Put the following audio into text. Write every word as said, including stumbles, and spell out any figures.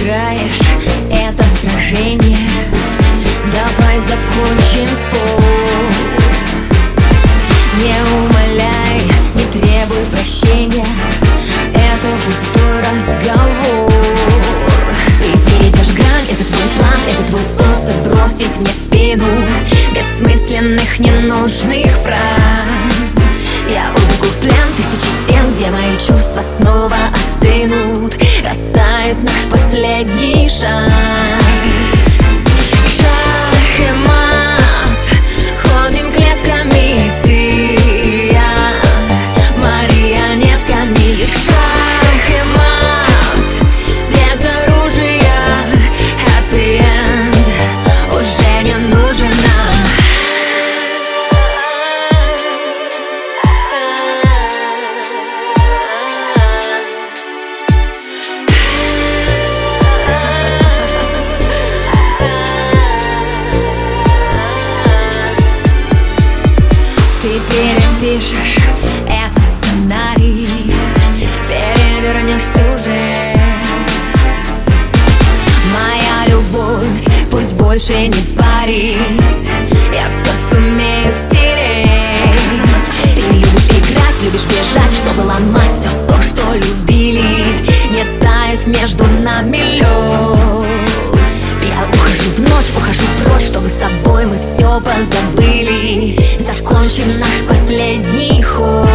проиграешь это сражение. Давай закончим спор. Не умоляй, не требуй прощения, это пустой разговор. Ты перейдешь грань, это твой план, это твой способ бросить мне в спину бессмысленных, ненужных фраз. Я убегу в плен тысячи стен, где мои чувства снова остынут. Растает наш последний шанс. Шах и мат, ходим клетками, ты и я, марионетками. Шах и мат, без оружия, happy end уже не нужен нам. Ты перепишешь этот сценарий, перевернешь сюжет. Моя любовь пусть больше не парит, я все сумею стереть. Ты любишь играть, любишь бежать, чтобы ломать все то, что любили. Не тает между нами лед. Я ухожу в ночь, ухожу прочь, чтобы с тобой мы все позабыли. Закончим наш последний ход.